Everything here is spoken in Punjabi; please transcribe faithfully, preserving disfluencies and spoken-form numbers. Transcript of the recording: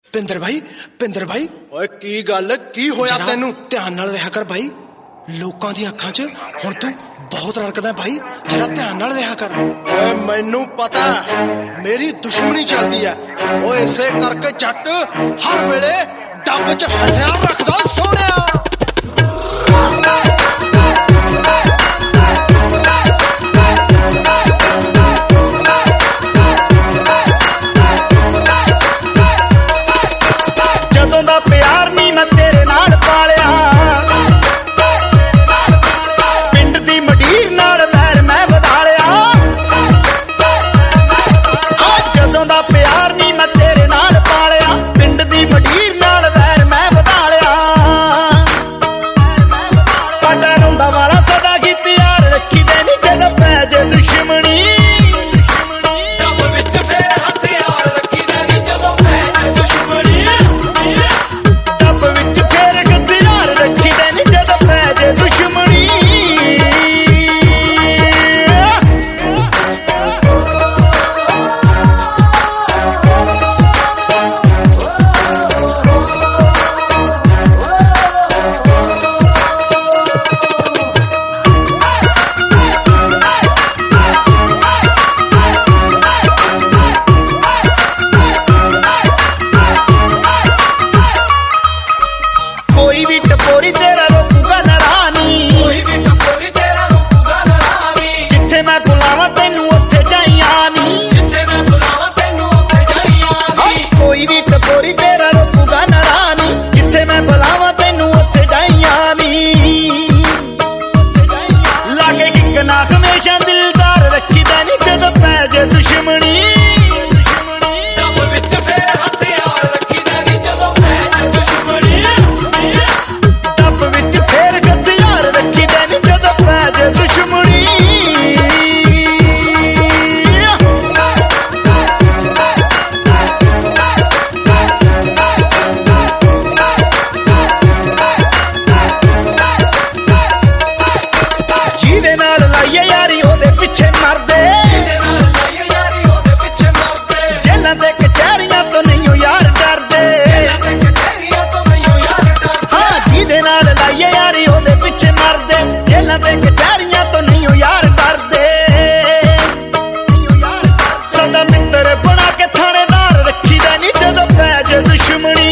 ਪਿੰਦਰ ਭਾਈ ਪਿੰਦਰ ਭਾਈ ਓਏ ਕੀ ਗੱਲ ਕੀ ਹੋਇਆ ਤੈਨੂੰ? ਧਿਆਨ ਨਾਲ ਰਿਹਾ ਕਰ ਭਾਈ, ਲੋਕਾਂ ਦੀਆਂ ਅੱਖਾਂ 'ਚ ਹੁਣ ਤੂੰ ਬਹੁਤ ਰੜਕਦਾ ਭਾਈ, ਜਰਾ ਧਿਆਨ ਨਾਲ ਰਿਹਾ ਕਰ। ਓਏ ਮੈਨੂੰ ਪਤਾ ਮੇਰੀ ਦੁਸ਼ਮਣੀ ਚੱਲਦੀ ਐ, ਓਏ ਇਸੇ ਕਰਕੇ ਜੱਟ ਹਰ ਵੇਲੇ ਡੱਬ 'ਚ ਹਥਿਆਰ ਰੱਖਦਾ ਸੋਹਣਿਆ। ਜਦੋਂ ਦਾ ਪਿਆਰ ਨੀ ਮੈਂ ਤੇਰੇ ਨਾਲ ਪਾਲਿਆ, ਪਿੰਡ ਦੀ ਮਡੀਰ ਨਾਲ ਵੈਰ ਮੈਂ ਵਧਾ ਲਿਆ। ਜਦੋਂ ਦਾ ਪਿਆਰ ਨੀ ਮੈਂ ਤੇਰੇ ਨਾਲ ਪਾਲਿਆ, ਪਿੰਡ ਦੀ ਮਡੀਰ ਨਾਲ ਵੈਰ ਮੈਂ ਵਧਾ ਲਿਆ। ਸਾਡਾ ਰੋਂਦਾ ਵਾਲਾ ਸਦਾ ਹੀ ਤਿਆਰ ਰੱਖੀ ਦੇ ਨੀ ਜਦੋਂ ਪੈ ਜੇ ਦੁਸ਼ਮਣੀ। ਕੋਈ ਵੀ ਟਪੋਰੀ ਤੇਰਾ ਰੋਕੂਗਾ ਨਰਾਨੀ, ਕੋਈ ਵੀ ਟਪੋਰੀ ਤੇਰਾ ਰੋਕੂਗਾ ਨਰਾਨੀ। ਜਿੱਥੇ ਮੈਂ ਬੁਲਾਵਾਂ ਤੈਨੂੰ ਉੱਥੇ ਜਾਈ ਆਨੀ, ਜਿੱਥੇ ਮੈਂ ਬੁਲਾਵਾਂ ਤੈਨੂੰ ਉੱਥੇ ਜਾਈ ਆਨੀ। ਕੋਈ ਵੀ ਟਪੋਰੀ ਤੇਰਾ ਰੋਕੂਗਾ ਨਰਾਨੀ, ਜਿੱਥੇ ਮੈਂ ਬੁਲਾਵਾਂ ਤੈਨੂੰ ਉੱਥੇ ਜਾਈ ਆਨੀ। ਲਾਗੇ ਇੱਕ ਨਾ ਹਮੇਸ਼ਾ ਦਿਲਦਾਰ ਰੱਖੀਦਾ ਨੀ ਜਦੋਂ ਪੈ ਜੇ ਦੁਸ਼ਮਣੀ। ਜਿਹਦੇ ਨਾਲ ਲਾਈਏ ਯਾਰੀ ਉਹਦੇ ਪਿੱਛੇ ਮਰਦੇ, ਜੇਲਾਂ ਤੇ ਕਚਹਿਰੀਆਂ ਤੋਂ ਨਹੀਂ ਯਾਰ ਡਰਦੇ। ਹਾਂ ਜਿਹਦੇ ਨਾਲ ਲਾਈਏ ਯਾਰੀ ਉਹਦੇ ਪਿੱਛੇ ਮਰਦੇ, ਜੇਲਾਂ ਤੇ ਕਚਹਿਰੀਆਂ ਤੋਂ ਨਹੀਂ ਯਾਰ ਡਰਦੇ। ਸਦਾ ਮਿੱਤਰ ਬਣਾ ਕੇ ਥਾਣੇਦਾਰ ਰੱਖੀਦਾ ਨੀ ਜਦੋਂ ਪੈ ਜੇ ਦੁਸ਼ਮਣੀ।